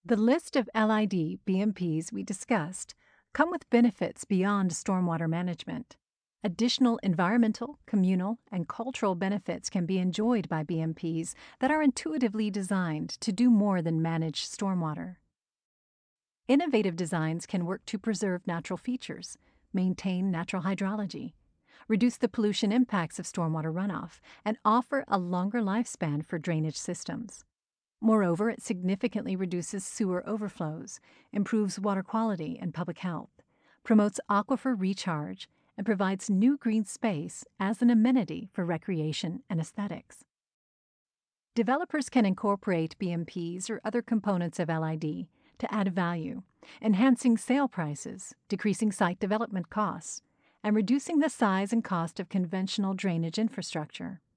The list of LID BMPs we discussed come with benefits beyond stormwater management. Additional environmental, communal, and cultural benefits can be enjoyed by BMPs that are intuitively designed to do more than manage stormwater. Innovative designs can work to preserve natural features, maintain natural hydrology, reduce the pollution impacts of stormwater runoff, and offer a longer lifespan for drainage systems. Moreover, it significantly reduces sewer overflows, improves water quality and public health, promotes aquifer recharge, and provides new green space as an amenity for recreation and aesthetics. Developers can incorporate BMPs or other components of LID to add value, enhancing sale prices, decreasing site development costs, and reducing the size and cost of conventional drainage infrastructure.